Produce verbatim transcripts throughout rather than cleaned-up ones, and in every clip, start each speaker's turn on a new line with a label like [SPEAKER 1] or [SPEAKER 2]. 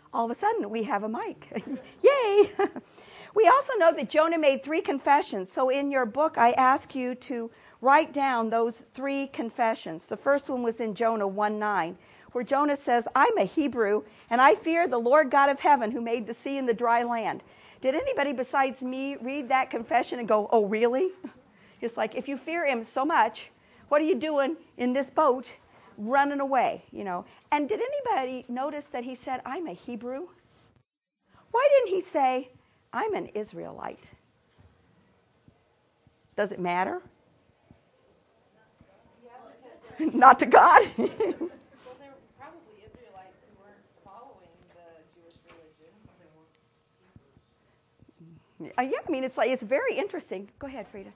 [SPEAKER 1] All of a sudden, we have a mic. Yay! We also know that Jonah made three confessions. So in your book, I ask you to write down those three confessions. The first one was in Jonah one nine, where Jonah says, I'm a Hebrew, and I fear the Lord God of heaven who made the sea and the dry land. Did anybody besides me read that confession and go, oh, really? It's like, if you fear him so much, what are you doing in this boat running away, you know? And did anybody notice that he said, I'm a Hebrew? Why didn't he say, I'm an Israelite? Does it matter? Yeah, not to God.
[SPEAKER 2] Well, there were probably Israelites who weren't following the Jewish religion.
[SPEAKER 1] Uh, yeah, I mean, it's like it's very interesting. Go ahead, Frida.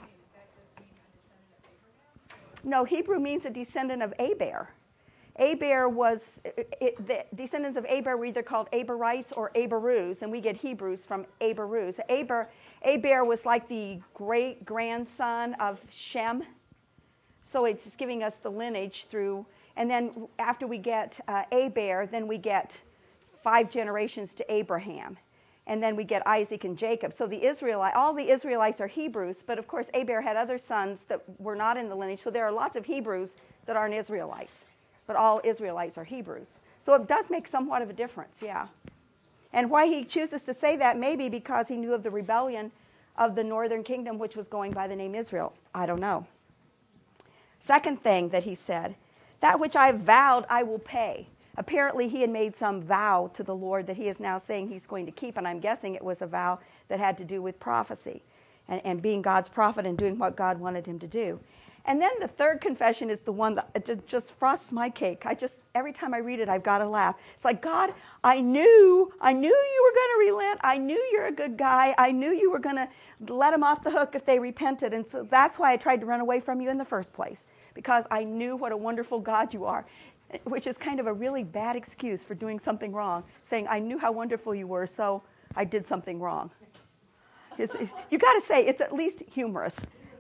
[SPEAKER 1] No, Hebrew means a descendant of Aber. Aber was, it, the descendants of Aber were either called Aberites or Aberus, and we get Hebrews from Aberus. Aber, Aber was like the great-grandson of Shem, so it's giving us the lineage through, and then after we get uh, Aber, then we get five generations to Abraham, and then we get Isaac and Jacob. So the Israelite, all the Israelites are Hebrews, but of course Aber had other sons that were not in the lineage, so there are lots of Hebrews that aren't Israelites. But all Israelites are Hebrews. So it does make somewhat of a difference, yeah. And why he chooses to say that, maybe because he knew of the rebellion of the northern kingdom, which was going by the name Israel. I don't know. Second thing that he said, that which I vowed I will pay. Apparently he had made some vow to the Lord that he is now saying he's going to keep, and I'm guessing it was a vow that had to do with prophecy and, and being God's prophet and doing what God wanted him to do. And then the third confession is the one that just frosts my cake. I just, every time I read it, I've got to laugh. It's like, God, I knew, I knew you were going to relent. I knew you're a good guy. I knew you were going to let them off the hook if they repented. And so that's why I tried to run away from you in the first place, because I knew what a wonderful God you are, which is kind of a really bad excuse for doing something wrong, saying, I knew how wonderful you were, so I did something wrong. It's, it's, you got to say, it's at least humorous.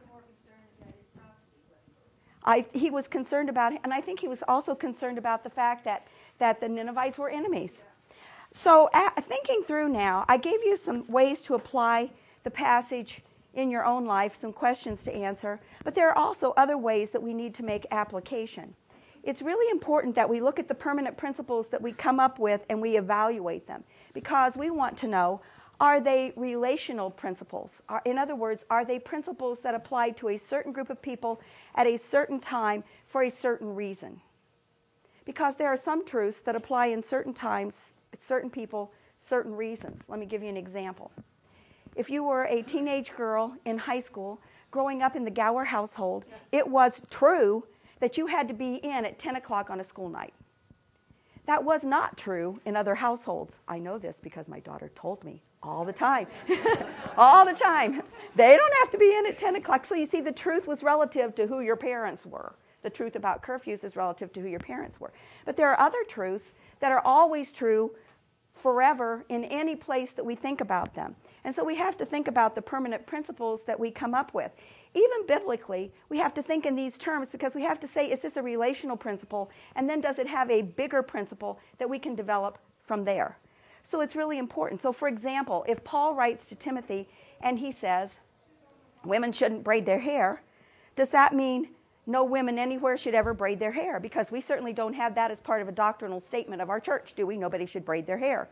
[SPEAKER 1] I, he was concerned about it, and I think he was also concerned about the fact that, that the Ninevites were enemies. So uh, thinking through now, I gave you some ways to apply the passage in your own life, some questions to answer, but there are also other ways that we need to make application. It's really important that we look at the permanent principles that we come up with and we evaluate them, because we want to know, are they relational principles? Are, in other words, are they principles that apply to a certain group of people at a certain time for a certain reason? Because there are some truths that apply in certain times, certain people, certain reasons. Let me give you an example. If you were a teenage girl in high school growing up in the Gower household, it was true that you had to be in at ten o'clock on a school night. That was not true in other households. I know this because my daughter told me all the time. All the time. They don't have to be in at ten o'clock. So you see, the truth was relative to who your parents were. The truth about curfews is relative to who your parents were. But there are other truths that are always true forever in any place that we think about them. And so we have to think about the permanent principles that we come up with. Even biblically, we have to think in these terms, because we have to say, is this a relational principle? And then does it have a bigger principle that we can develop from there? So it's really important. So for example, if Paul writes to Timothy and he says, women shouldn't braid their hair, does that mean no women anywhere should ever braid their hair? Because we certainly don't have that as part of a doctrinal statement of our church, do we? Nobody should braid their hair.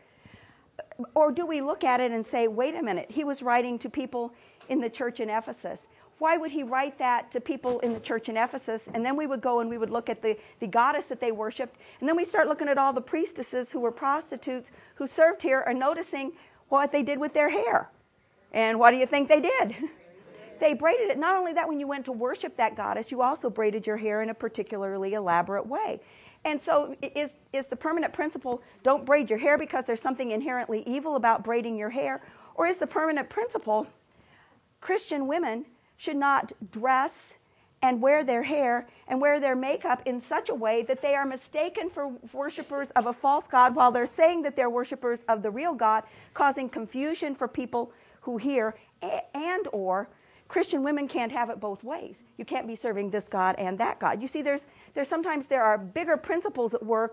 [SPEAKER 1] Or do we look at it and say, wait a minute, he was writing to people in the church in Ephesus. Why would he write that to people in the church in Ephesus? And then we would go and we would look at the, the goddess that they worshipped. And then we start looking at all the priestesses who were prostitutes who served here and noticing what they did with their hair. And what do you think they did? They braided it. Not only that, when you went to worship that goddess, you also braided your hair in a particularly elaborate way. And so is, is the permanent principle, don't braid your hair because there's something inherently evil about braiding your hair? Or is the permanent principle, Christian women should not dress and wear their hair and wear their makeup in such a way that they are mistaken for worshipers of a false god while they're saying that they're worshipers of the real God, causing confusion for people who hear, and or Christian women can't have it both ways. You can't be serving this God and that God. You see, there's, there's sometimes there are bigger principles at work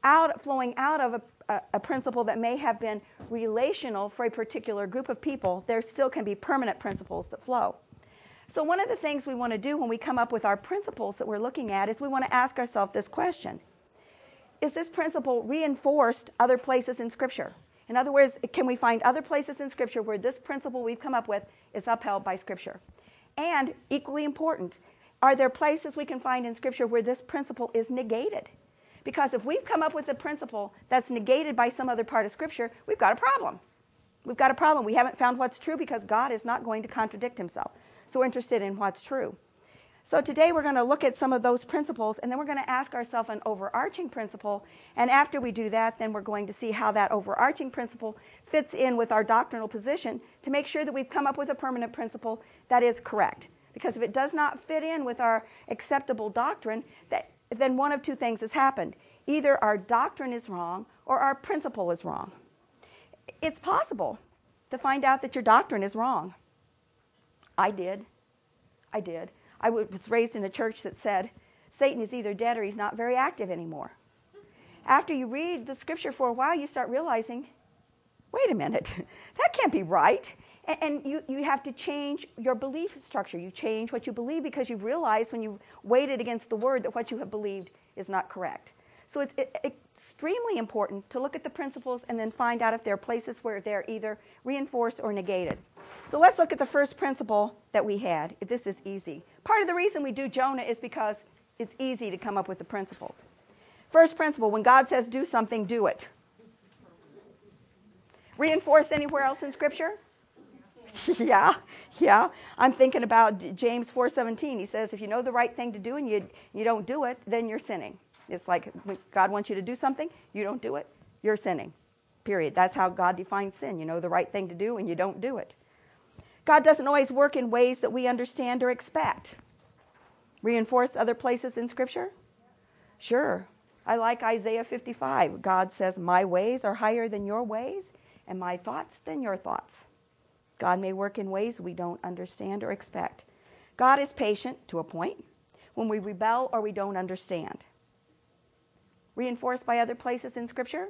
[SPEAKER 1] out, flowing out of a, a, a principle that may have been relational for a particular group of people, there still can be permanent principles that flow. So one of the things we want to do when we come up with our principles that we're looking at is we want to ask ourselves this question. Is this principle reinforced other places in Scripture? In other words, can we find other places in Scripture where this principle we've come up with is upheld by Scripture? And equally important, are there places we can find in Scripture where this principle is negated? Because if we've come up with a principle that's negated by some other part of Scripture, we've got a problem. We've got a problem. We haven't found what's true because God is not going to contradict himself. So we're interested in what's true. So today we're going to look at some of those principles, and then we're going to ask ourselves an overarching principle. And after we do that, then we're going to see how that overarching principle fits in with our doctrinal position to make sure that we've come up with a permanent principle that is correct. Because if it does not fit in with our acceptable doctrine, that, then one of two things has happened. Either our doctrine is wrong or our principle is wrong. It's possible to find out that your doctrine is wrong. I did. I did. I was raised in a church that said, Satan is either dead or he's not very active anymore. After you read the Scripture for a while, you start realizing, wait a minute, that can't be right. And, and you, you have to change your belief structure. You change what you believe because you've realized when you've weighed it against the Word that what you have believed is not correct. So it's it, extremely important to look at the principles and then find out if there are places where they're either reinforced or negated. So let's look at the first principle that we had. This is easy. Part of the reason we do Jonah is because it's easy to come up with the principles. First principle, when God says do something, do it. Reinforced anywhere else in Scripture? yeah, yeah. I'm thinking about James four seventeen. He says if you know the right thing to do and you, you don't do it, then you're sinning. It's like when God wants you to do something, you don't do it, you're sinning. Period. That's how God defines sin. You know the right thing to do and you don't do it. God doesn't always work in ways that we understand or expect. Reinforced other places in Scripture? Sure. I like Isaiah fifty-five. God says, my ways are higher than your ways, and my thoughts than your thoughts. God may work in ways we don't understand or expect. God is patient to a point when we rebel or we don't understand. Reinforced by other places in Scripture?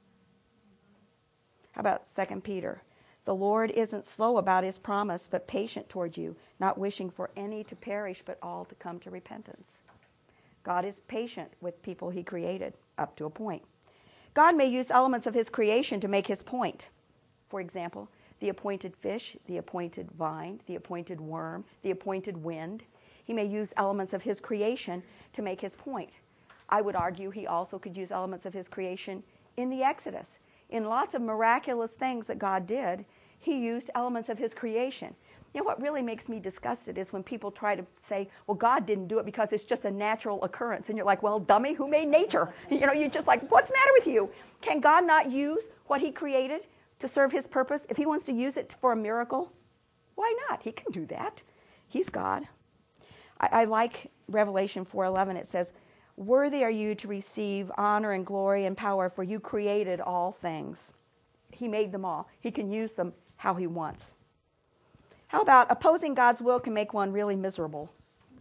[SPEAKER 1] How about Second Peter? The Lord isn't slow about his promise, but patient toward you, not wishing for any to perish, but all to come to repentance. God is patient with people he created, up to a point. God may use elements of his creation to make his point. For example, the appointed fish, the appointed vine, the appointed worm, the appointed wind. He may use elements of his creation to make his point. I would argue he also could use elements of his creation in the Exodus. In lots of miraculous things that God did, he used elements of his creation. You know what really makes me disgusted is when people try to say, well, God didn't do it because it's just a natural occurrence. And you're like, well, dummy, who made nature? You know, you're just like, what's the matter with you? Can God not use what he created to serve his purpose? If he wants to use it for a miracle, why not? He can do that. He's God. I, I like Revelation four eleven. It says, worthy are you to receive honor and glory and power, for you created all things. He made them all. He can use them how he wants. How about opposing God's will can make one really miserable?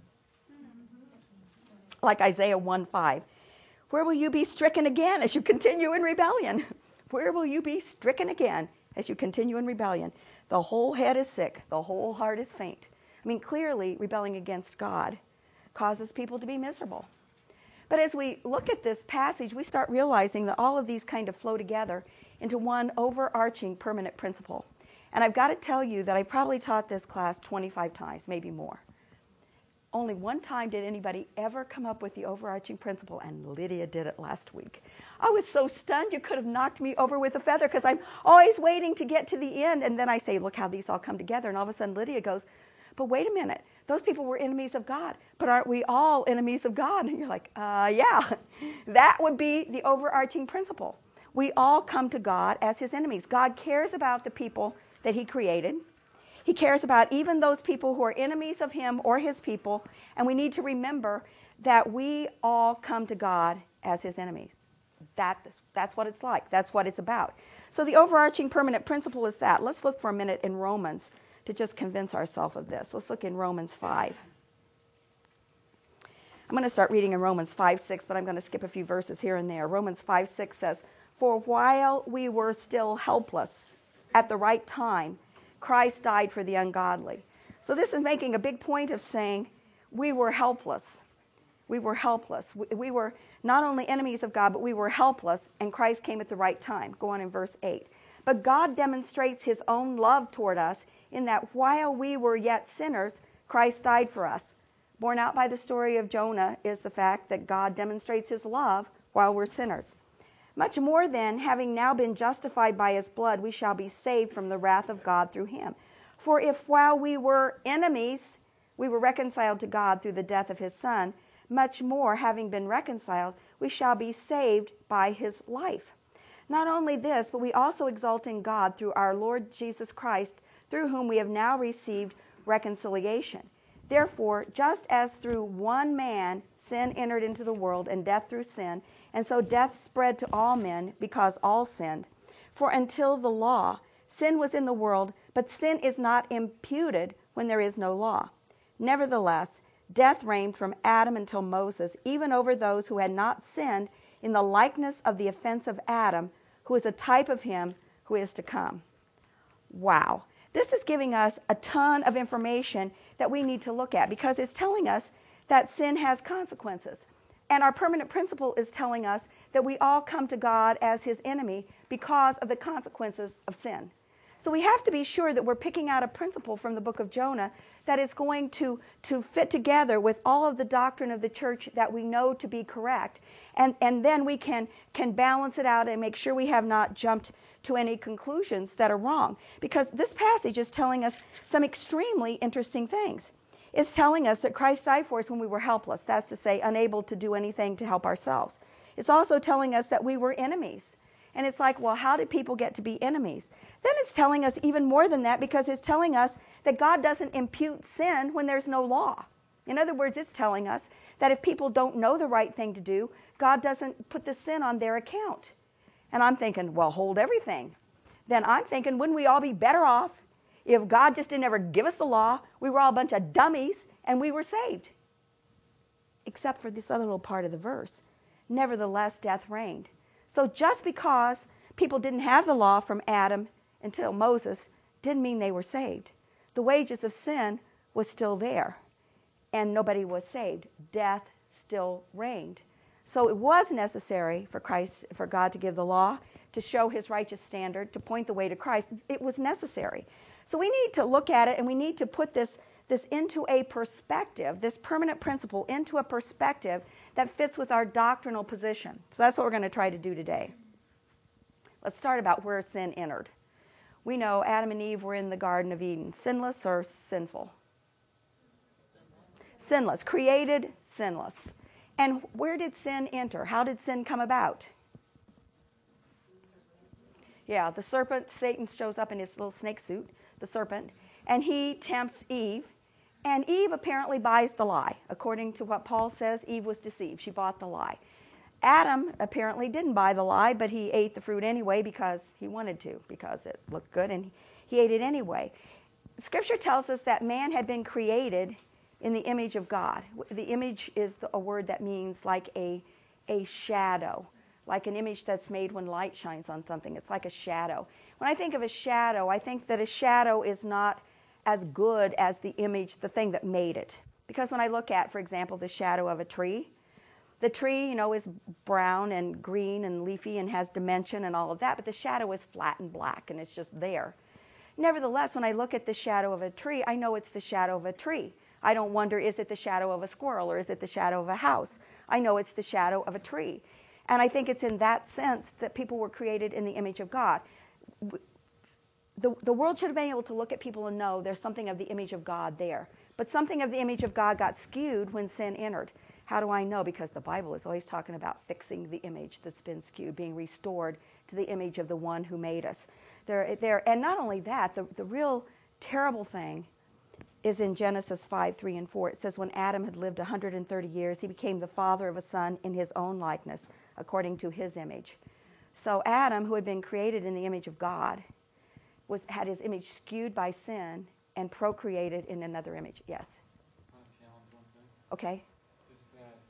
[SPEAKER 1] Like Isaiah one five. Where will you be stricken again as you continue in rebellion? Where will you be stricken again as you continue in rebellion? The whole head is sick. The whole heart is faint. I mean, clearly, rebelling against God causes people to be miserable. But as we look at this passage, we start realizing that all of these kind of flow together into one overarching permanent principle. And I've got to tell you that I've probably taught this class twenty-five times, maybe more. Only one time did anybody ever come up with the overarching principle, and Lydia did it last week. I was so stunned you could have knocked me over with a feather because I'm always waiting to get to the end, and then I say, look how these all come together, and all of a sudden Lydia goes, but wait a minute, those people were enemies of God, but aren't we all enemies of God? And you're like, uh, yeah, that would be the overarching principle. We all come to God as his enemies. God cares about the people that he created. He cares about even those people who are enemies of him or his people, and we need to remember that we all come to God as his enemies. That, that's what it's like. That's what it's about. So the overarching permanent principle is that. Let's look for a minute in Romans to just convince ourselves of this. Let's look in Romans five. I'm going to start reading in Romans five six, but I'm going to skip a few verses here and there. Romans five six says, "For while we were still helpless, at the right time, Christ died for the ungodly." So this is making a big point of saying we were helpless. We were helpless. We, we were not only enemies of God, but we were helpless, and Christ came at the right time. Go on in verse eight. "But God demonstrates his own love toward us in that while we were yet sinners, Christ died for us." Borne out by the story of Jonah is the fact that God demonstrates his love while we're sinners. "Much more then, having now been justified by his blood, we shall be saved from the wrath of God through him. For if while we were enemies, we were reconciled to God through the death of his Son, much more, having been reconciled, we shall be saved by his life. Not only this, but we also exult in God through our Lord Jesus Christ, through whom we have now received reconciliation. Therefore, just as through one man sin entered into the world, and death through sin, and so death spread to all men because all sinned. For until the law, sin was in the world, but sin is not imputed when there is no law. Nevertheless, death reigned from Adam until Moses, even over those who had not sinned, in the likeness of the offense of Adam, who is a type of him who is to come." Wow. This is giving us a ton of information that we need to look at, because it's telling us that sin has consequences. And our permanent principle is telling us that we all come to God as his enemy because of the consequences of sin. So we have to be sure that we're picking out a principle from the book of Jonah that is going to, to fit together with all of the doctrine of the church that we know to be correct. And, and then we can, can balance it out and make sure we have not jumped to any conclusions that are wrong. Because this passage is telling us some extremely interesting things. It's telling us that Christ died for us when we were helpless. That's to say, unable to do anything to help ourselves. It's also telling us that we were enemies. And it's like, well, how did people get to be enemies? Then it's telling us even more than that, because it's telling us that God doesn't impute sin when there's no law. In other words, it's telling us that if people don't know the right thing to do, God doesn't put the sin on their account. And I'm thinking, well, hold everything. Then I'm thinking, wouldn't we all be better off if God just didn't ever give us the law, we were all a bunch of dummies, and we were saved? Except for this other little part of the verse. Nevertheless, death reigned. So just because people didn't have the law from Adam until Moses didn't mean they were saved. The wages of sin was still there, and nobody was saved. Death still reigned. So it was necessary for Christ, for God to give the law, to show his righteous standard, to point the way to Christ. It was necessary. So we need to look at it, and we need to put this, this into a perspective, this permanent principle into a perspective that fits with our doctrinal position. So that's what we're going to try to do today. Let's start about where sin entered. We know Adam and Eve were in the Garden of Eden. Sinless or sinful? Sinless. Sinless. Created sinless. And where did sin enter? How did sin come about? Yeah, the serpent, Satan shows up in his little snake suit, the serpent, and he tempts Eve. And Eve apparently buys the lie. According to what Paul says, Eve was deceived. She bought the lie. Adam apparently didn't buy the lie, but he ate the fruit anyway because he wanted to, because it looked good, and he ate it anyway. Scripture tells us that man had been created in the image of God. The image is a word that means like a, a shadow, like an image that's made when light shines on something. It's like a shadow. When I think of a shadow, I think that a shadow is not as good as the image, the thing that made it. Because when I look at, for example, the shadow of a tree, the tree, you know, is brown and green and leafy and has dimension and all of that, but the shadow is flat and black and it's just there. Nevertheless, when I look at the shadow of a tree, I know it's the shadow of a tree. I don't wonder, is it the shadow of a squirrel or is it the shadow of a house? I know it's the shadow of a tree. And I think it's in that sense that people were created in the image of God. The, the world should have been able to look at people and know there's something of the image of God there. But something of the image of God got skewed when sin entered. How do I know? Because the Bible is always talking about fixing the image that's been skewed, being restored to the image of the one who made us. There, there, and not only that, the, the real terrible thing is in Genesis five, three, and four. It says, when Adam had lived one hundred thirty years, he became the father of a son in his own likeness, according to his image. So Adam, who had been created in the image of God, was had his image skewed by sin and procreated in another image. Yes?
[SPEAKER 3] I challenge one thing.
[SPEAKER 1] Okay.
[SPEAKER 3] Just that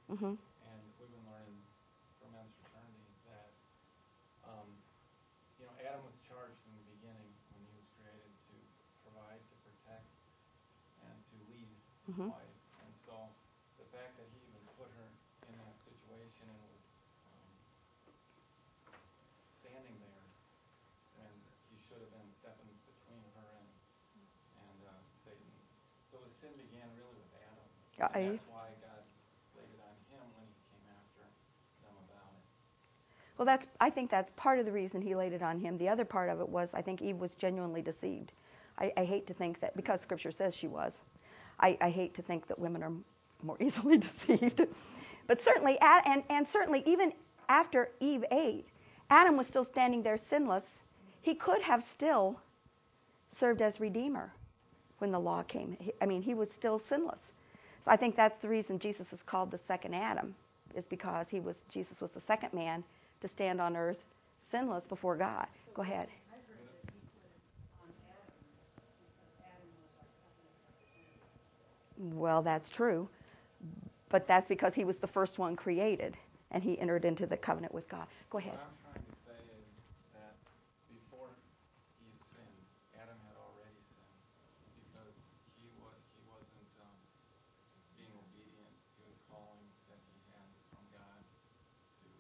[SPEAKER 1] Mm-hmm.
[SPEAKER 3] And we've been learning from men's fraternity that, um, you know, Adam was charged in the beginning when he was created to provide, to protect, and to lead his
[SPEAKER 1] Mm-hmm.
[SPEAKER 3] wife. And so the fact that he even put her in that situation and was um, standing there, and he should have been stepping between her and and uh, Satan. So the sin began really with Adam.
[SPEAKER 1] Yeah,
[SPEAKER 3] And
[SPEAKER 1] I-
[SPEAKER 3] that's why God laid it on him when he came after them about it.
[SPEAKER 1] Well, that's, I think that's part of the reason he laid it on him. The other part of it was, I think Eve was genuinely deceived. I, I hate to think that, because Scripture says she was, I, I hate to think that women are more easily deceived. But certainly, and, and certainly even after Eve ate, Adam was still standing there sinless. He could have still served as Redeemer when the law came. He, I mean, he was still sinless. So I think that's the reason Jesus is called the second Adam, is because he was, Jesus was the second man to stand on earth sinless before God. Go ahead.
[SPEAKER 4] I've heard that he put it on Adam because Adam was our covenant representative.
[SPEAKER 1] Well, that's true. But that's because he was the first one created, and he entered into the covenant with God. Go ahead.
[SPEAKER 3] What I'm trying to say is that before Eve sinned, Adam had already sinned because he was he wasn't um, being obedient to the calling that he had from God to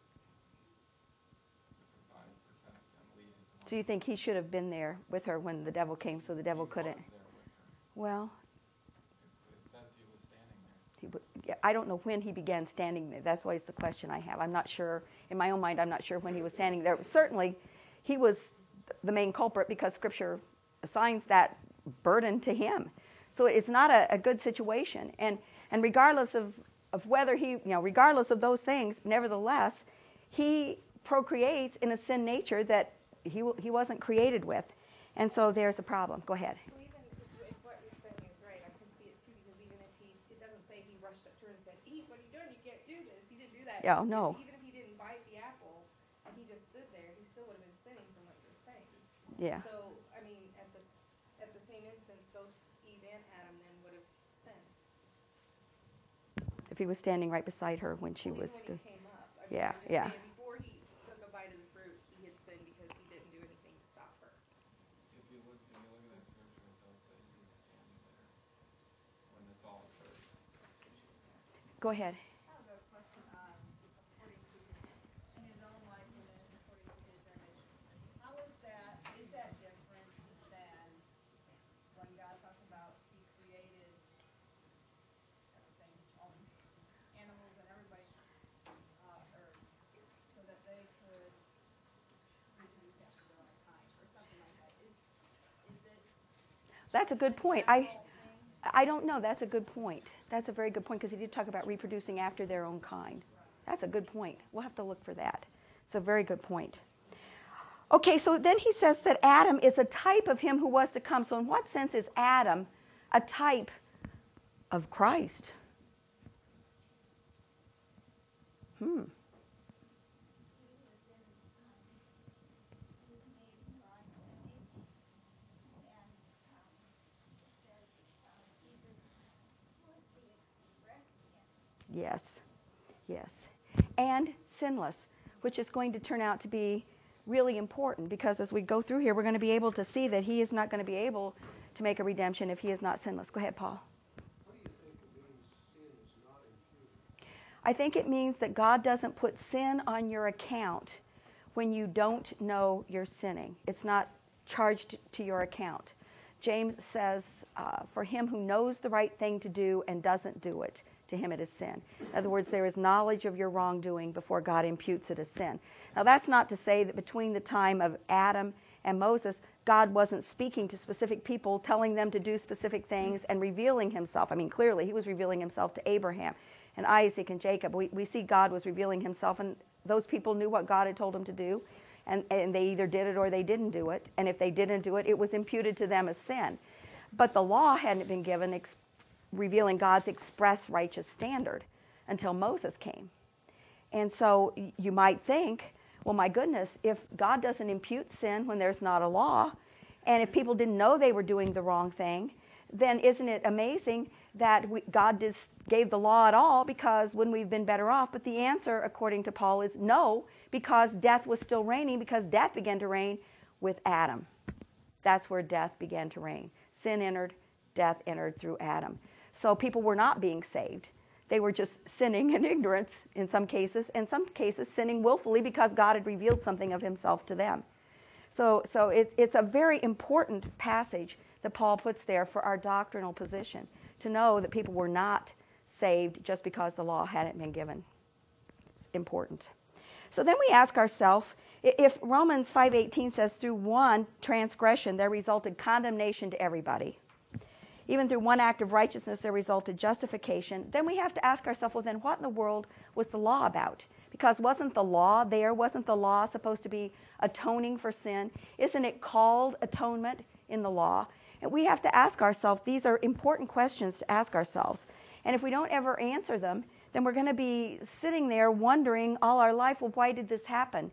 [SPEAKER 3] to provide, protect, and lead his wife.
[SPEAKER 1] So you think he should have been there with her when the devil came, so the devil
[SPEAKER 3] He
[SPEAKER 1] couldn't?
[SPEAKER 3] was there with her.
[SPEAKER 1] Well,
[SPEAKER 3] It's, it says he was standing there.
[SPEAKER 1] he would, yeah, I don't know when he began standing there. That's always the question I have. I'm not sure. In my own mind, I'm not sure when he was standing there. Certainly, he was the main culprit because Scripture assigns that burden to him. So it's not a, a good situation. And and regardless of, of whether he, you know, regardless of those things, nevertheless, he procreates in a sin nature that he w- he wasn't created with. And so there's a problem. Go ahead.
[SPEAKER 2] So even if, if what you're saying is right, I can see it too, because even if he, it doesn't say he rushed up to her and said, Eve, what are you doing? You can't do this. He didn't do that.
[SPEAKER 1] Yeah, no.
[SPEAKER 2] Even if he didn't bite the apple and he just stood there, he still would have been sinning from what you're saying.
[SPEAKER 1] Yeah.
[SPEAKER 2] So, I mean, at the, at the same instance, both Eve and Adam then would have sinned.
[SPEAKER 1] If he was standing right beside her when she
[SPEAKER 2] Well,
[SPEAKER 1] was.
[SPEAKER 2] even when
[SPEAKER 1] st-
[SPEAKER 2] he came up. I mean,
[SPEAKER 1] Yeah,
[SPEAKER 2] I'm just
[SPEAKER 1] yeah.
[SPEAKER 2] saying, before he took a bite of the fruit, he had sinned because he didn't do anything to stop her.
[SPEAKER 3] If you look, if you look at that scripture, it does say he was standing there when this all occurred. That's when she was there.
[SPEAKER 1] Go ahead.
[SPEAKER 4] I have a question on according to in his own likeness and according to his image. How is that? Is that different than when God talks about He created everything, all these animals and everybody, uh, or so that they could reproduce after their own kind, or something like that? Is is this?
[SPEAKER 1] That's a good point. I, I don't know. That's a good point. That's a very good point, because he did talk about reproducing after their own kind. That's a good point. We'll have to look for that. It's a very good point. Okay, so then he says that Adam is a type of him who was to come. So in what sense is Adam a type of Christ? Hmm. Yes, yes. And sinless, which is going to turn out to be really important, because as we go through here, we're going to be able to see that he is not going to be able to make a redemption if he is not sinless. Go ahead, Paul.
[SPEAKER 5] What do you think it means sin is not imputed?
[SPEAKER 1] I think it means that God doesn't put sin on your account when you don't know you're sinning. It's not charged to your account. James says, uh, for him who knows the right thing to do and doesn't do it, to him it is sin. In other words, there is knowledge of your wrongdoing before God imputes it as sin. Now, that's not to say that between the time of Adam and Moses, God wasn't speaking to specific people, telling them to do specific things and revealing himself. I mean, clearly, he was revealing himself to Abraham and Isaac and Jacob. We, we see God was revealing himself, and those people knew what God had told them to do, and, and they either did it or they didn't do it. And if they didn't do it, it was imputed to them as sin. But the law hadn't been given ex- revealing God's express righteous standard until Moses came. And so y- you might think, well, my goodness, if God doesn't impute sin when there's not a law, and if people didn't know they were doing the wrong thing, then isn't it amazing that we, God just gave the law at all because wouldn't we have been better off? But the answer, according to Paul, is no, because death was still reigning, because death began to reign with Adam. That's where death began to reign. Sin entered, death entered through Adam. So people were not being saved. They were just sinning in ignorance in some cases, in some cases sinning willfully because God had revealed something of himself to them. So, so it's, it's a very important passage that Paul puts there for our doctrinal position, to know that people were not saved just because the law hadn't been given. It's important. So then we ask ourselves, if Romans five eighteen says through one transgression there resulted condemnation to everybody, even through one act of righteousness there resulted justification, then we have to ask ourselves, well then what in the world was the law about? Because wasn't the law there? Wasn't the law supposed to be atoning for sin? Isn't it called atonement in the law? And we have to ask ourselves, these are important questions to ask ourselves. And if we don't ever answer them, then we're going to be sitting there wondering all our life, well, why did this happen?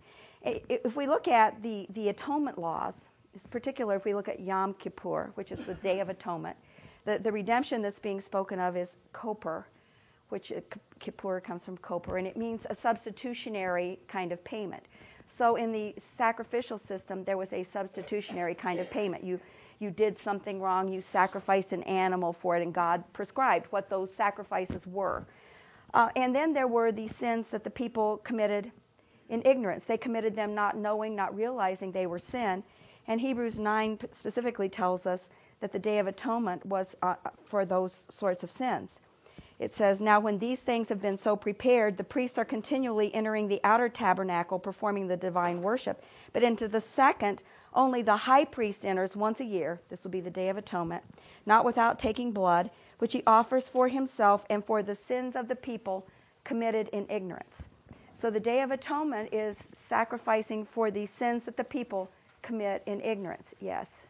[SPEAKER 1] If we look at the, the atonement laws, in particular if we look at Yom Kippur, which is the Day of Atonement, the, the redemption that's being spoken of is Koper, which uh, Kippur comes from Koper, and it means a substitutionary kind of payment. So in the sacrificial system, there was a substitutionary kind of payment. You, you did something wrong, you sacrificed an animal for it, and God prescribed what those sacrifices were. Uh, and then there were the sins that the people committed in ignorance. They committed them not knowing, not realizing they were sin. And Hebrews nine specifically tells us that the Day of Atonement was uh, for those sorts of sins. It says, now when these things have been so prepared, the priests are continually entering the outer tabernacle, performing the divine worship. But into the second, only the high priest enters once a year. This will be the Day of Atonement, not without taking blood, which he offers for himself and for the sins of the people committed in ignorance. So the Day of Atonement is sacrificing for the sins that the people commit in ignorance. Yes.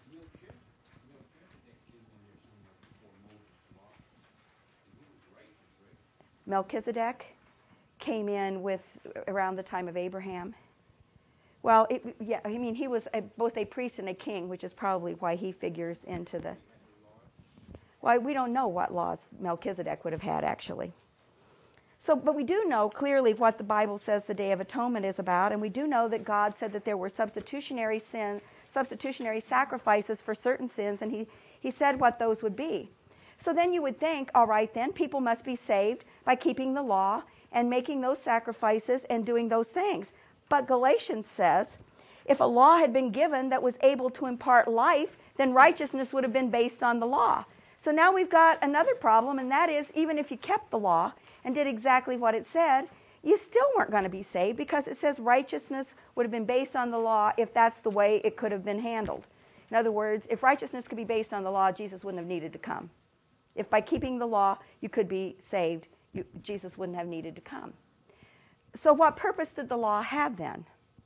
[SPEAKER 1] Melchizedek came in with around the time of Abraham. Well, it, yeah, I mean, he was a, both a priest and a king, which is probably why he figures into the... Well, we don't know what laws Melchizedek would have had, actually. So, but we do know clearly what the Bible says the Day of Atonement is about, and we do know that God said that there were substitutionary sin, substitutionary sacrifices for certain sins, and he, he said what those would be. So then you would think, all right, then people must be saved by keeping the law and making those sacrifices and doing those things. But Galatians says, if a law had been given that was able to impart life, then righteousness would have been based on the law. So now we've got another problem, and that is, even if you kept the law and did exactly what it said, you still weren't going to be saved, because it says righteousness would have been based on the law if that's the way it could have been handled. In other words, if righteousness could be based on the law, Jesus wouldn't have needed to come. If by keeping the law you could be saved, you, Jesus wouldn't have needed to come. So what purpose did the law have then?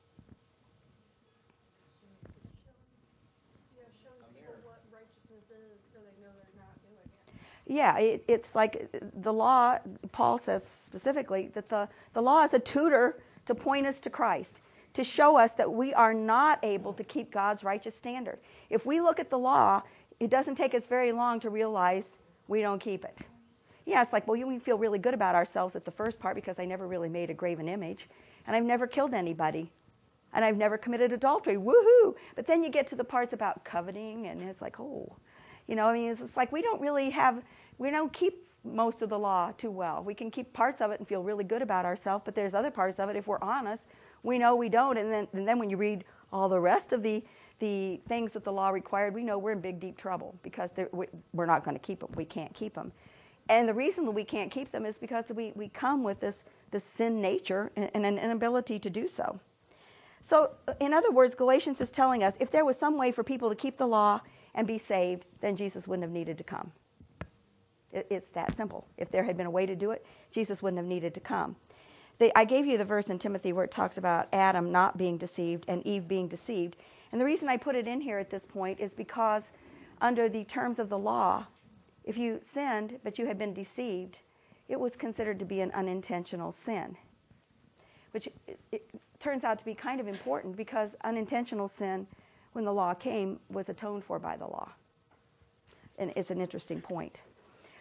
[SPEAKER 2] Yeah, showing people what righteousness is so they know they're not doing it.
[SPEAKER 1] Yeah, it, it's like the law, Paul says specifically, that the, the law is a tutor to point us to Christ, to show us that we are not able to keep God's righteous standard. If we look at the law, it doesn't take us very long to realize we don't keep it. Yeah, it's like, well, we feel really good about ourselves at the first part because I never really made a graven image, and I've never killed anybody, and I've never committed adultery. Woohoo! But then you get to the parts about coveting, and it's like, oh, you know, I mean, it's, it's like we don't really have, we don't keep most of the law too well. We can keep parts of it and feel really good about ourselves, but there's other parts of it, if we're honest, we know we don't. And then, and then when you read all the rest of the the things that the law required, we know we're in big, deep trouble because we're not going to keep them. We can't keep them. And the reason that we can't keep them is because we, we come with this, this sin nature and, and an inability to do so. So, in other words, Galatians is telling us if there was some way for people to keep the law and be saved, then Jesus wouldn't have needed to come. It, it's that simple. If there had been a way to do it, Jesus wouldn't have needed to come. The, I gave you the verse in Timothy where it talks about Adam not being deceived and Eve being deceived. And the reason I put it in here at this point is because under the terms of the law, if you sinned but you had been deceived, it was considered to be an unintentional sin, which it, it turns out to be kind of important because unintentional sin, when the law came, was atoned for by the law. And it's an interesting point.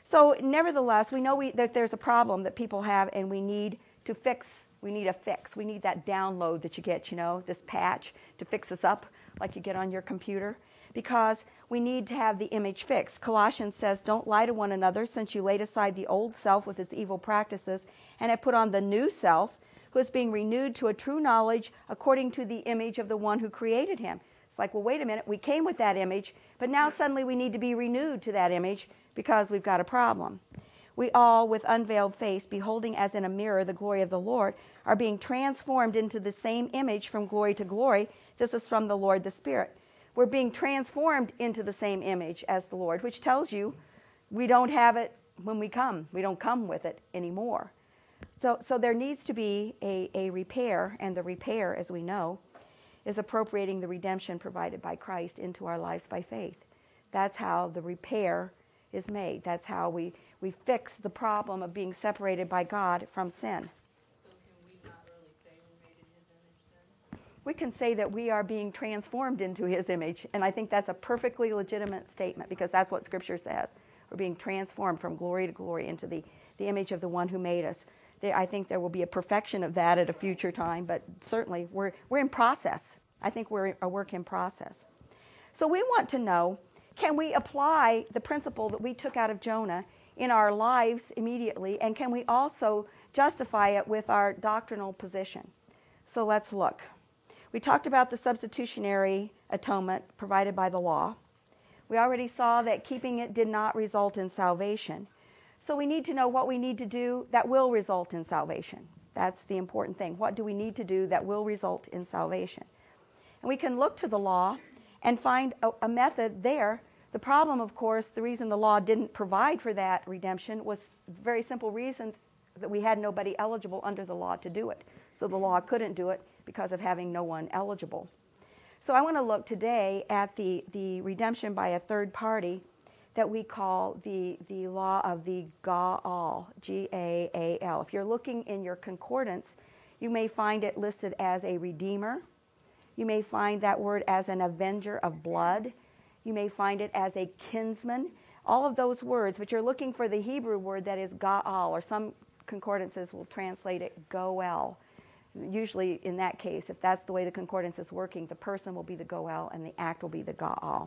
[SPEAKER 1] So nevertheless, we know we, that there's a problem that people have, and we need to fix. We need a fix. We need that download that you get, you know, this patch to fix us up like you get on your computer, because we need to have the image fixed. Colossians says, don't lie to one another, since you laid aside the old self with its evil practices and have put on the new self, who is being renewed to a true knowledge according to the image of the one who created him. It's like, well, wait a minute, we came with that image, but now suddenly we need to be renewed to that image because we've got a problem. We all, with unveiled face, beholding as in a mirror the glory of the Lord, are being transformed into the same image from glory to glory, just as from the Lord the Spirit. We're being transformed into the same image as the Lord, which tells you we don't have it when we come. We don't come with it anymore. So, so there needs to be a, a repair, and the repair, as we know, is appropriating the redemption provided by Christ into our lives by faith. That's how the repair is made. That's how we, we fix the problem of being separated by God from sin.
[SPEAKER 4] So can we not really say we're made in his image then?
[SPEAKER 1] We can say that we are being transformed into his image, and I think that's a perfectly legitimate statement, because that's what Scripture says. We're being transformed from glory to glory into the, the image of the one who made us. There, I think there will be a perfection of that at a future time, but certainly we're, we're in process. I think we're a work in process. So we want to know, can we apply the principle that we took out of Jonah in our lives immediately, and can we also justify it with our doctrinal position? So let's look. We talked about the substitutionary atonement provided by the law. We already saw that keeping it did not result in salvation. So we need to know what we need to do that will result in salvation. That's the important thing. What do we need to do that will result in salvation? And we can look to the law and find a, a method there. The problem, of course, the reason the law didn't provide for that redemption was very simple reasons that we had nobody eligible under the law to do it. So the law couldn't do it because of having no one eligible. So I want to look today at the, the redemption by a third party that we call the, the law of the Gaal, G A A L. If you're looking in your concordance, you may find it listed as a redeemer. You may find that word as an avenger of blood. You may find it as a kinsman. All of those words, but you're looking for the Hebrew word that is Gaal, or some concordances will translate it Goel. Usually in that case, if that's the way the concordance is working, the person will be the Goel and the act will be the Gaal.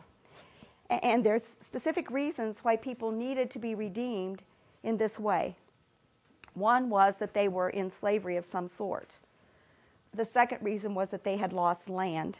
[SPEAKER 1] And there's specific reasons why people needed to be redeemed in this way. One was that they were in slavery of some sort. The second reason was that they had lost land,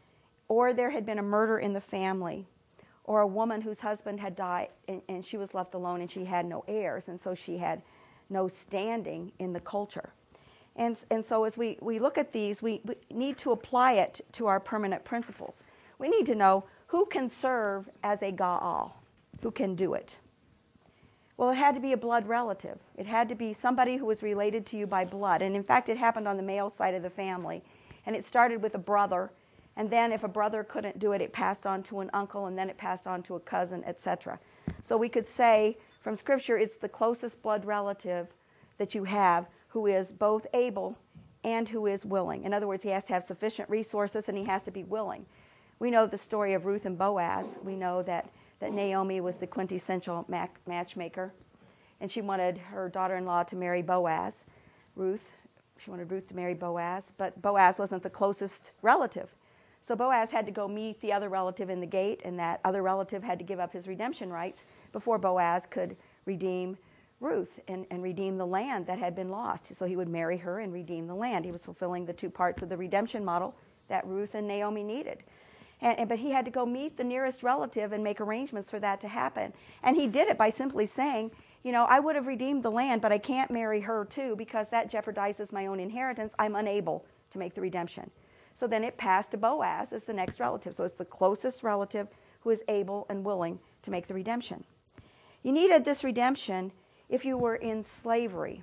[SPEAKER 1] or there had been a murder in the family, or a woman whose husband had died and, and she was left alone and she had no heirs, and so she had no standing in the culture. And, and so as we, we look at these, we, we need to apply it to our permanent principles. We need to know who can serve as a Gaal, who can do it. Well, it had to be a blood relative. It had to be somebody who was related to you by blood. And in fact, it happened on the male side of the family. And it started with a brother. And then if a brother couldn't do it, it passed on to an uncle, and then it passed on to a cousin, et cetera. So we could say from Scripture, it's the closest blood relative that you have who is both able and who is willing. In other words, he has to have sufficient resources and he has to be willing. We know the story of Ruth and Boaz. We know that, that Naomi was the quintessential matchmaker, and she wanted her daughter-in-law to marry Boaz. Ruth, she wanted Ruth to marry Boaz, but Boaz wasn't the closest relative. So Boaz had to go meet the other relative in the gate, and that other relative had to give up his redemption rights before Boaz could redeem Ruth and, and redeem the land that had been lost. So he would marry her and redeem the land. He was fulfilling the two parts of the redemption model that Ruth and Naomi needed. And, and, but he had to go meet the nearest relative and make arrangements for that to happen. And he did it by simply saying, you know, I would have redeemed the land, but I can't marry her too because that jeopardizes my own inheritance. I'm unable to make the redemption. So then it passed to Boaz as the next relative. So it's the closest relative who is able and willing to make the redemption. You needed this redemption if you were in slavery.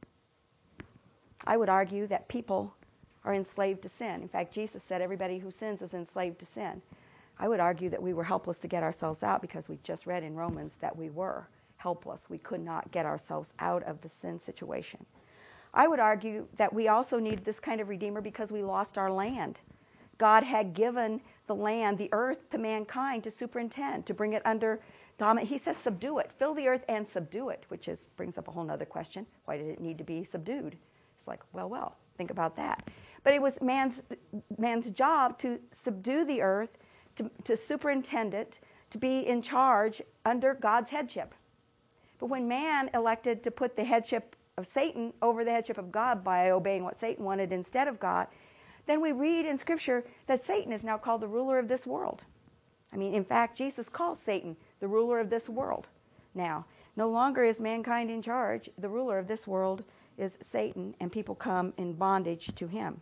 [SPEAKER 1] I would argue that people are enslaved to sin. In fact, Jesus said everybody who sins is enslaved to sin. I would argue that we were helpless to get ourselves out because we just read in Romans that we were helpless. We could not get ourselves out of the sin situation. I would argue that we also needed this kind of redeemer because we lost our land. God had given the land, the earth, to mankind to superintend, to bring it under Domin- he says subdue it, fill the earth and subdue it, which is brings up a whole other question. Why did it need to be subdued? It's like, well, well, think about that. But it was man's man's job to subdue the earth, to, to superintend it, to be in charge under God's headship. But when man elected to put the headship of Satan over the headship of God by obeying what Satan wanted instead of God, then we read in Scripture that Satan is now called the ruler of this world. I mean, in fact, Jesus calls Satan the ruler of this world now. No longer is mankind in charge. The ruler of this world is Satan, and people come in bondage to him.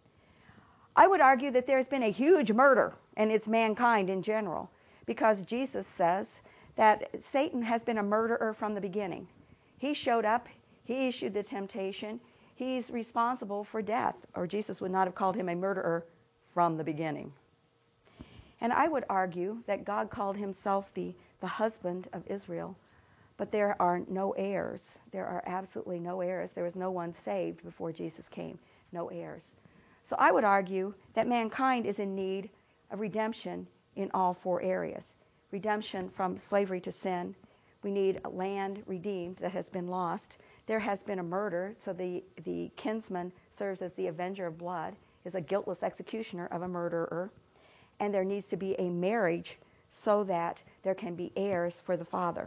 [SPEAKER 1] I would argue that there's been a huge murder, and it's mankind in general, because Jesus says that Satan has been a murderer from the beginning. He showed up, he issued the temptation, he's responsible for death, or Jesus would not have called him a murderer from the beginning. And I would argue that God called himself the, the husband of Israel, but there are no heirs. There are absolutely no heirs. There was no one saved before Jesus came, no heirs. So I would argue that mankind is in need of redemption in all four areas. Redemption from slavery to sin. We need land redeemed that has been lost. There has been a murder, so the, the kinsman serves as the avenger of blood, is a guiltless executioner of a murderer. And there needs to be a marriage so that there can be heirs for the father.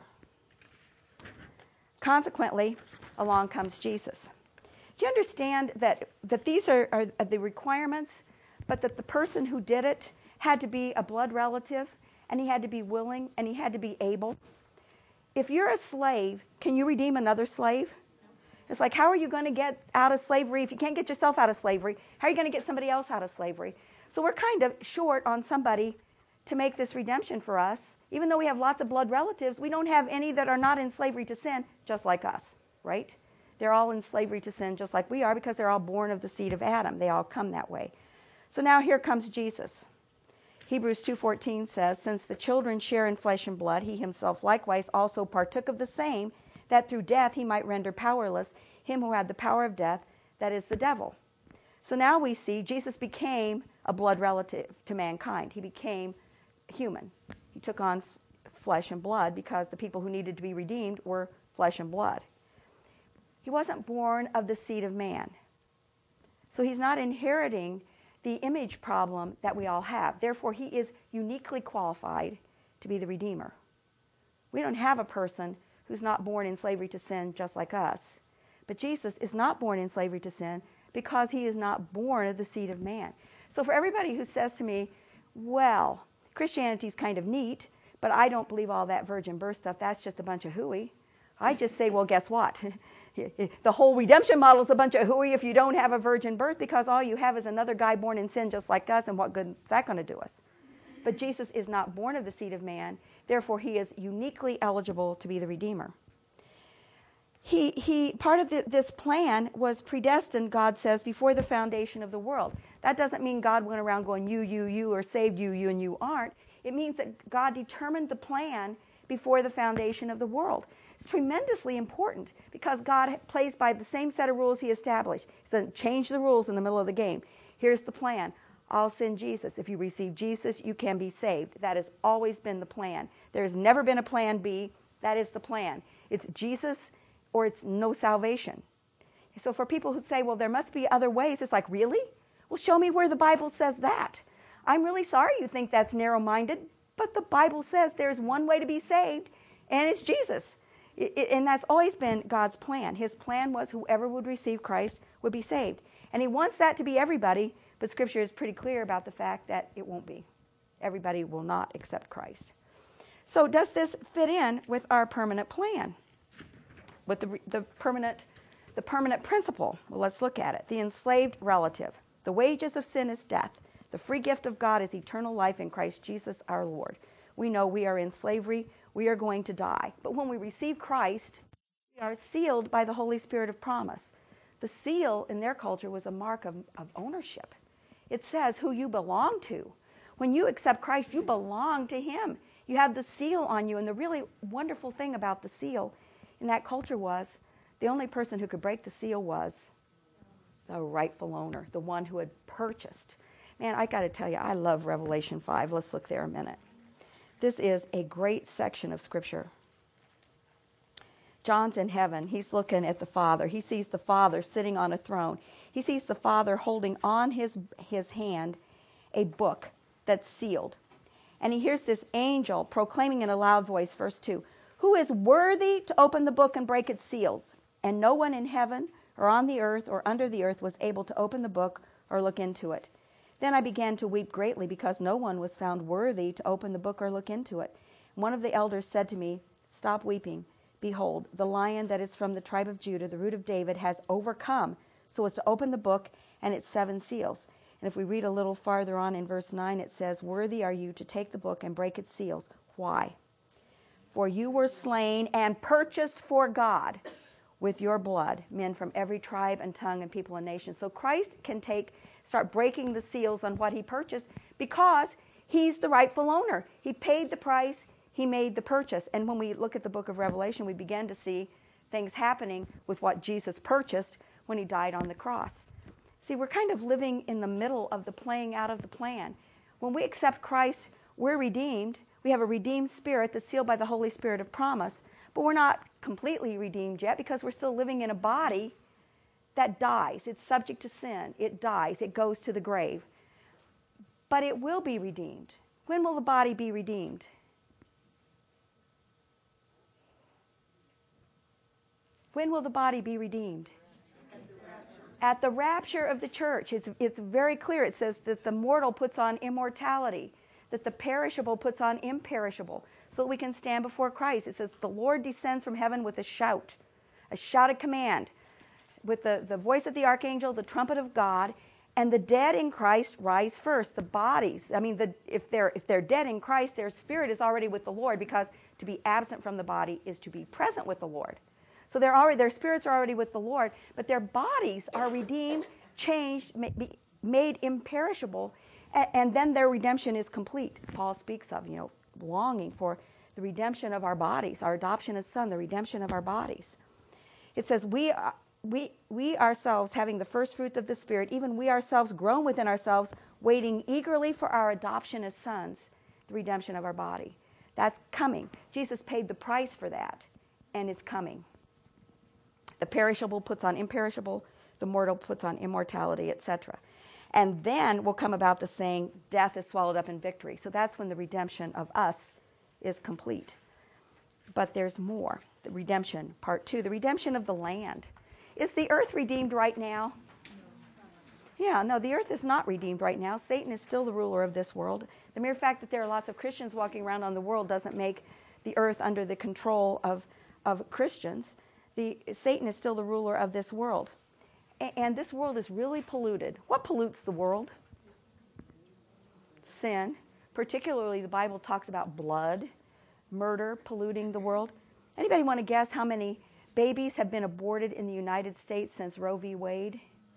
[SPEAKER 1] Consequently, along comes Jesus. Do you understand that, that these are, are the requirements, but that the person who did it had to be a blood relative, and he had to be willing, and he had to be able? If you're a slave, can you redeem another slave? It's like, how are you going to get out of slavery? If you can't get yourself out of slavery, how are you going to get somebody else out of slavery? So we're kind of short on somebody to make this redemption for us. Even though we have lots of blood relatives, we don't have any that are not in slavery to sin, just like us, right? They're all in slavery to sin just like we are, because they're all born of the seed of Adam. They all come that way. So now here comes Jesus. Hebrews two fourteen says, since the children share in flesh and blood, he himself likewise also partook of the same, that through death he might render powerless him who had the power of death, that is the devil. So now we see Jesus became a blood relative to mankind. He became human. He took on f- flesh and blood because the people who needed to be redeemed were flesh and blood. He wasn't born of the seed of man. So he's not inheriting the image problem that we all have. Therefore, he is uniquely qualified to be the Redeemer. We don't have a person who's not born in slavery to sin just like us. But Jesus is not born in slavery to sin because he is not born of the seed of man. So for everybody who says to me, well, Christianity's kind of neat, but I don't believe all that virgin birth stuff, that's just a bunch of hooey. I just say, well, guess what? The whole redemption model is a bunch of hooey if you don't have a virgin birth, because all you have is another guy born in sin just like us, and what good is that going to do us? But Jesus is not born of the seed of man, therefore he is uniquely eligible to be the Redeemer. He, he, part of the, this plan was predestined, God says, before the foundation of the world. That doesn't mean God went around going, you, you, you, or saved you, you, and you aren't. It means that God determined the plan before the foundation of the world. It's tremendously important because God plays by the same set of rules he established. He doesn't change the rules in the middle of the game. Here's the plan. I'll send Jesus. If you receive Jesus, you can be saved. That has always been the plan. There has never been a plan B. That is the plan. It's Jesus or it's no salvation. So for people who say, well, there must be other ways, it's like, really? Well, show me where the Bible says that. I'm really sorry you think that's narrow-minded, but the Bible says there's one way to be saved, and it's Jesus. It, it, and that's always been God's plan. His plan was whoever would receive Christ would be saved. And he wants that to be everybody, but Scripture is pretty clear about the fact that it won't be. Everybody will not accept Christ. So does this fit in with our permanent plan? With the, the permanent the permanent principle? Well, let's look at it. The enslaved relative. The wages of sin is death. The free gift of God is eternal life in Christ Jesus our Lord. We know we are in slavery. We are going to die. But when we receive Christ, we are sealed by the Holy Spirit of promise. The seal in their culture was a mark of, of ownership. It says who you belong to. When you accept Christ, you belong to him. You have the seal on you. And the really wonderful thing about the seal in that culture was the only person who could break the seal was the rightful owner, the one who had purchased. Man, I got to tell you, I love Revelation five. Let's look there a minute. This is a great section of Scripture. John's in heaven. He's looking at the Father. He sees the Father sitting on a throne. He sees the Father holding on his, his hand a book that's sealed. And he hears this angel proclaiming in a loud voice, verse two, "Who is worthy to open the book and break its seals?" And no one in heaven or on the earth or under the earth was able to open the book or look into it. Then I began to weep greatly because no one was found worthy to open the book or look into it. One of the elders said to me, "Stop weeping. Behold, the Lion that is from the tribe of Judah, the root of David, has overcome so as to open the book and its seven seals." And if we read a little farther on in verse nine, it says, "Worthy are you to take the book and break its seals." Why? "For you were slain and purchased for God with your blood men from every tribe and tongue and people and nation." So Christ can take, start breaking the seals on what he purchased because he's the rightful owner. He paid the price. He made the purchase. And when we look at the book of Revelation, we begin to see things happening with what Jesus purchased when he died on the cross. See, we're kind of living in the middle of the playing out of the plan. When we accept Christ, we're redeemed. We have a redeemed spirit that's sealed by the Holy Spirit of promise. But we're not completely redeemed yet because we're still living in a body that dies. It's subject to sin. It dies. It goes to the grave. But it will be redeemed. When will the body be redeemed? When will the body be redeemed? At the rapture of the church. It's, it's very clear. It says that the mortal puts on immortality, that the perishable puts on imperishable, so that we can stand before Christ. It says the Lord descends from heaven with a shout, a shout of command, with the, the voice of the archangel, the trumpet of God, and the dead in Christ rise first. The bodies, I mean, the, if they're if they're dead in Christ, their spirit is already with the Lord, because to be absent from the body is to be present with the Lord. So they're already, their spirits are already with the Lord, but their bodies are redeemed, changed, made imperishable, and, and then their redemption is complete. Paul speaks of, you know, longing for the redemption of our bodies, our adoption as son, the redemption of our bodies. It says, we, are, we, we ourselves, having the first fruit of the Spirit, even we ourselves groan within ourselves, waiting eagerly for our adoption as sons, the redemption of our body. That's coming. Jesus paid the price for that, and it's coming. The perishable puts on imperishable, the mortal puts on immortality, et cetera. And then will come about the saying, death is swallowed up in victory. So that's when the redemption of us is complete. But there's more. The redemption, part two, the redemption of the land. Is the earth redeemed right now? Yeah, no, the earth is not redeemed right now. Satan is still the ruler of this world. The mere fact that there are lots of Christians walking around on the world doesn't make the earth under the control of, of Christians. The, Satan is still the ruler of this world. A- and this world is really polluted. What pollutes the world? Sin. Particularly, the Bible talks about blood, murder, polluting the world. Anybody want to guess how many babies have been aborted in the United States since Roe v. Wade?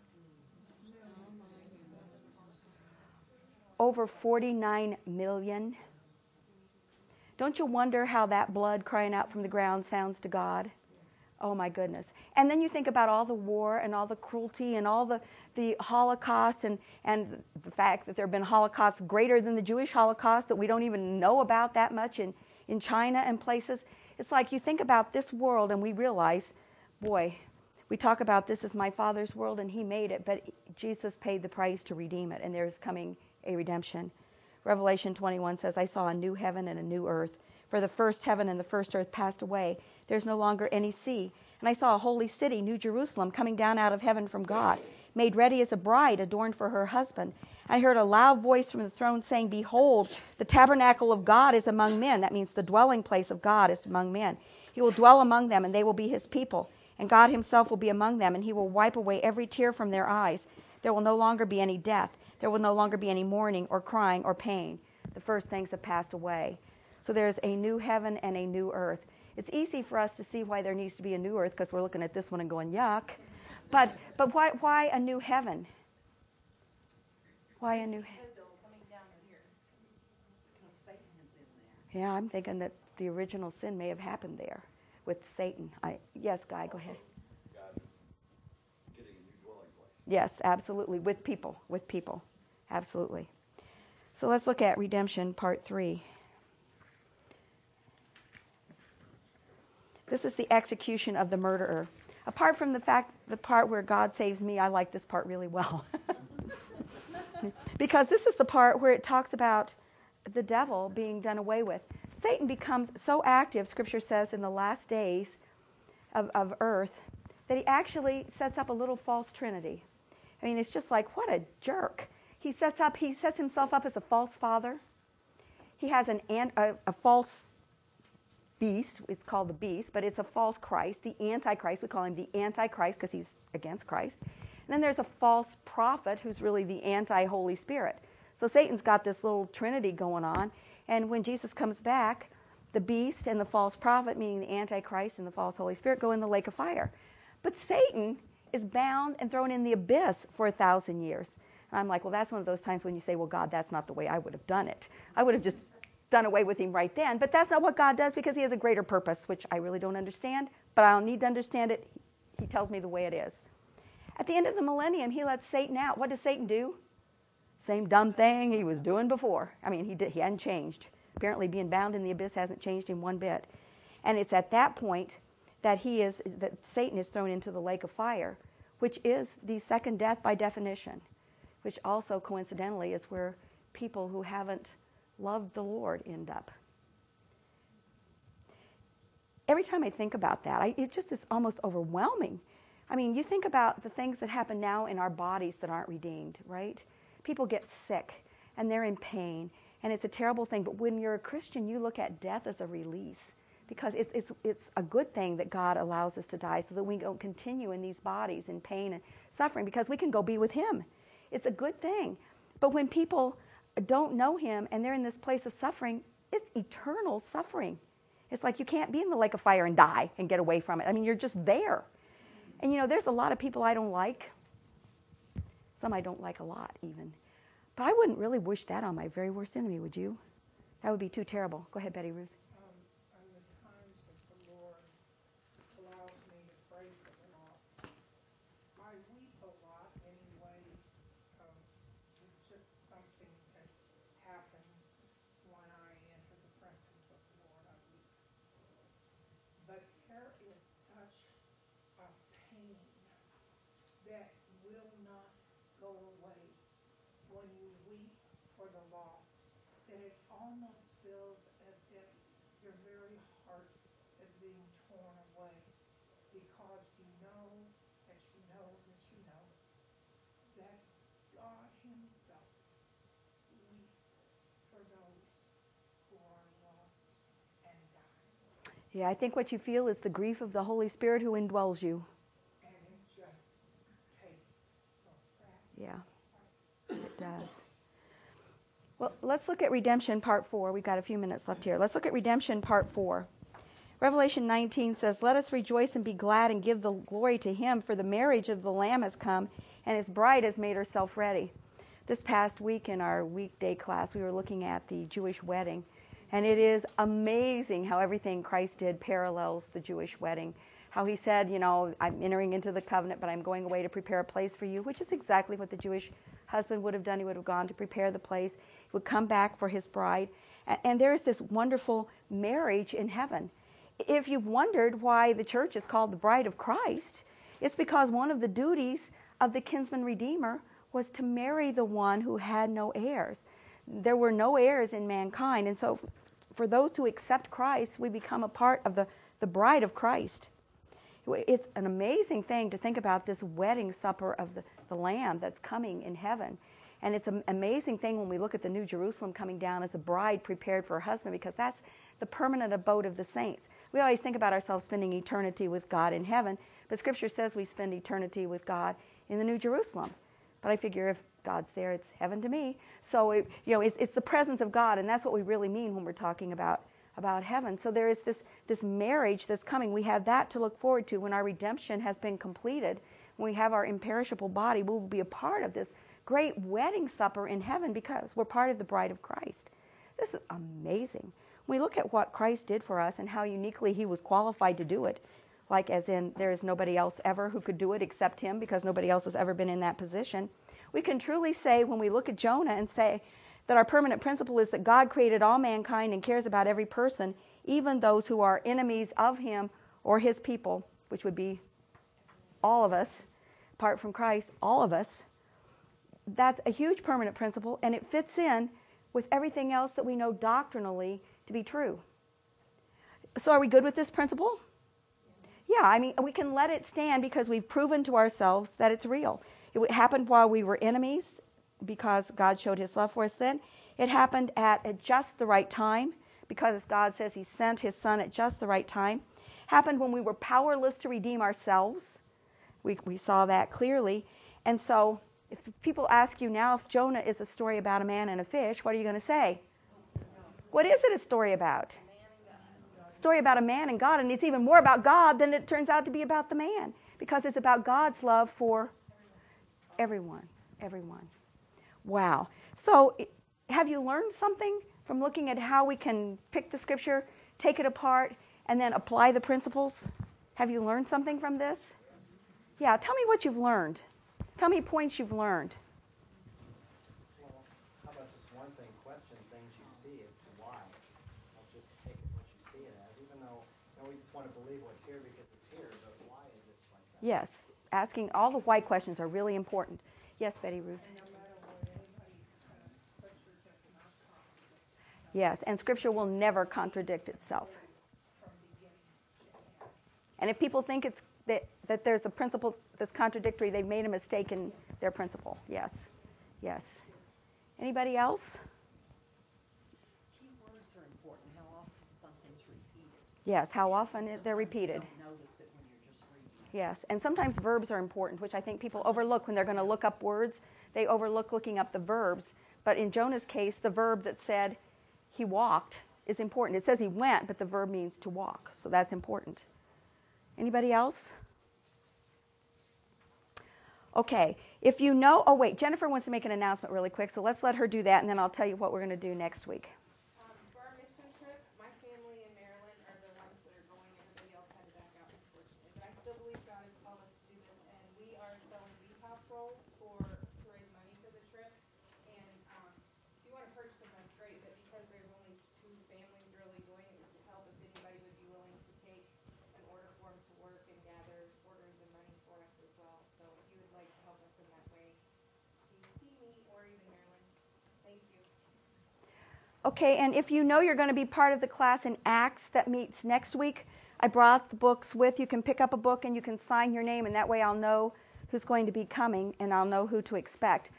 [SPEAKER 1] Over forty-nine million. Don't you wonder how that blood crying out from the ground sounds to God? Oh my goodness. And then you think about all the war and all the cruelty and all the, the Holocaust and, and the fact that there have been Holocausts greater than the Jewish Holocaust that we don't even know about that much in, in China and places. It's like you think about this world and we realize, boy, we talk about this as my Father's world and he made it, but Jesus paid the price to redeem it, and there's coming a redemption. Revelation twenty-one says, I saw a new heaven and a new earth. For the first heaven and the first earth passed away. There's no longer any sea. And I saw a holy city, New Jerusalem, coming down out of heaven from God, made ready as a bride adorned for her husband. I heard a loud voice from the throne saying, Behold, the tabernacle of God is among men. That means the dwelling place of God is among men. He will dwell among them, and they will be his people. And God himself will be among them, and he will wipe away every tear from their eyes. There will no longer be any death. There will no longer be any mourning or crying or pain. The first things have passed away. So there's a new heaven and a new earth. It's easy for us to see why there needs to be a new earth because we're looking at this one and going, yuck. But but why why a new heaven? Why a new heaven? Yeah, I'm thinking that the original sin may have happened there with Satan. I, yes, Guy, go ahead.
[SPEAKER 6] Getting a new dwelling place.
[SPEAKER 1] Yes, absolutely, with people, with people, absolutely. So let's look at redemption, part three. This is the execution of the murderer. Apart from the fact, the part where God saves me, I like this part really well. Because this is the part where it talks about the devil being done away with. Satan becomes so active, Scripture says, in the last days of, of earth, that he actually sets up a little false trinity. I mean, it's just like, what a jerk. He sets up, he sets himself up as a false father. He has an, a, a false beast. It's called the beast, but it's a false Christ, the Antichrist. We call him the Antichrist because he's against Christ. And then there's a false prophet who's really the anti-Holy Spirit. So Satan's got this little trinity going on. And when Jesus comes back, the beast and the false prophet, meaning the Antichrist and the false Holy Spirit, go in the lake of fire. But Satan is bound and thrown in the abyss for a thousand years. And I'm like, well, that's one of those times when you say, well, God, that's not the way I would have done it. I would have just done away with him right then. But that's not what God does, because he has a greater purpose, which I really don't understand. But I don't need to understand it. He tells me the way it is. At the end of the millennium, he lets Satan out. What does Satan do? Same dumb thing he was doing before. I mean, he, did, he hadn't changed. Apparently being bound in the abyss hasn't changed him one bit. And it's at that point that he is, that Satan is thrown into the lake of fire, which is the second death by definition, which also coincidentally is where people who haven't loved the Lord end up. Every time I think about that, I, it just is almost overwhelming. I mean, you think about the things that happen now in our bodies that aren't redeemed, right? People get sick and they're in pain, and it's a terrible thing. But when you're a Christian, you look at death as a release, because it's, it's, it's a good thing that God allows us to die so that we don't continue in these bodies in pain and suffering, because we can go be with him. It's a good thing. But when people don't know him and they're in this place of suffering, it's eternal suffering. It's like you can't be in the lake of fire and die and get away from it. I mean, you're just there. And, you know, there's a lot of people I don't like. Some I don't like a lot, even. But I wouldn't really wish that on my very worst enemy, would you? That would be too terrible. Go ahead, Betty Ruth.
[SPEAKER 5] Um, on the times that the Lord allows me to pray for the lost, I weep a lot anyway. Um, it's just something that happens when I enter the presence of the Lord. I weep. But there is such a pain that will not go away when you weep for the lost, that it almost feels as if your very heart is being torn away, because you know that you know that you know that God himself weeps for those who are lost and dying.
[SPEAKER 1] Yeah, I think what you feel is the grief of the Holy Spirit who indwells you.
[SPEAKER 5] And it just takes the breath.
[SPEAKER 1] Yeah, it does. Well, let's look at redemption part four. We've got a few minutes left here. Let's look at redemption part four. Revelation nineteen says, "Let us rejoice and be glad and give the glory to him, for the marriage of the Lamb has come, and his bride has made herself ready." This past week in our weekday class, we were looking at the Jewish wedding, and it is amazing how everything Christ did parallels the Jewish wedding. How he said, you know, I'm entering into the covenant, but I'm going away to prepare a place for you, which is exactly what the Jewish husband would have done. He would have gone to prepare the place. He would come back for his bride. And there is this wonderful marriage in heaven. If you've wondered why the church is called the bride of Christ, it's because one of the duties of the kinsman redeemer was to marry the one who had no heirs. There were no heirs in mankind. And so for those who accept Christ, we become a part of the, the bride of Christ. It's an amazing thing to think about this wedding supper of the, the Lamb that's coming in heaven. And it's an amazing thing when we look at the New Jerusalem coming down as a bride prepared for her husband, because that's the permanent abode of the saints. We always think about ourselves spending eternity with God in heaven, but Scripture says we spend eternity with God in the New Jerusalem. But I figure if God's there, it's heaven to me. So, it, you know, it's, it's the presence of God, and that's what we really mean when we're talking about about heaven. So there is this, this marriage that's coming. We have that to look forward to when our redemption has been completed. When we have our imperishable body, we will be a part of this great wedding supper in heaven because we're part of the bride of Christ. This is amazing. When we look at what Christ did for us and how uniquely he was qualified to do it, like as in there is nobody else ever who could do it except him, because nobody else has ever been in that position, we can truly say when we look at Jonah and say, that our permanent principle is that God created all mankind and cares about every person, even those who are enemies of him or his people, which would be all of us, apart from Christ, all of us. That's a huge permanent principle, and it fits in with everything else that we know doctrinally to be true. So are we good with this principle? Yeah, I mean, we can let it stand because we've proven to ourselves that it's real. It happened while we were enemies because God showed his love for us then. It happened at, at just the right time because God says he sent his son at just the right time. Happened when we were powerless to redeem ourselves. We, we saw that clearly. And so if people ask you now if Jonah is a story about a man and a fish, what are you going to say? What is it a story about? A story about a man and God, and it's even more about God than it turns out to be about the man, because it's about God's love for everyone, everyone. Wow. So have you learned something from looking at how we can pick the scripture, take it apart, and then apply the principles? Have you learned something from this? Yeah, tell me what you've learned. Tell me points you've learned.
[SPEAKER 7] Well, how about just one thing? Question things you see as to why. Don't just take it what you see it as, even though you know, we just want to believe what's here because it's here, but why is it like that?
[SPEAKER 1] Yes, asking all the why questions are really important. Yes, Betty Ruth.
[SPEAKER 5] And no matter what anybody says, scripture does not contradict
[SPEAKER 1] Yes, and scripture will never contradict itself.
[SPEAKER 5] from beginning to end.
[SPEAKER 1] And if people think it's that, that there's a principle that's contradictory, they've made a mistake in their principle. Yes, yes. Anybody else?
[SPEAKER 8] Key words are important, how often something's repeated.
[SPEAKER 1] Yes, how often it- they're repeated.
[SPEAKER 8] You don't notice it when you're just reading.
[SPEAKER 1] Yes, and sometimes verbs are important, which I think people overlook when they're going to look up words. They overlook looking up the verbs. But in Jonah's case, the verb that said he walked is important. It says he went, but the verb means to walk, so that's important. Anybody else? Okay, if you know, oh wait, Jennifer wants to make an announcement really quick, so let's let her do that, and then I'll tell you what we're going to do next week.
[SPEAKER 2] Um, for our mission trip, my family in Maryland are the ones that are going. Everybody else had to back out, unfortunately. But I still believe God has called us to do this, and we are selling beef house rolls for to raise money for the trip. And um, if you want to purchase them, that's great. But because there's only two families really going, it would help if anybody would be willing to take an order form to work and gather orders and money for us as well. So if you would like to help us in that way, please see me or even Maryland. Thank you.
[SPEAKER 1] Okay, and if you know you're going to be part of the class in Acts that meets next week, I brought the books with. You can pick up a book and you can sign your name, and that way I'll know who's going to be coming and I'll know who to expect.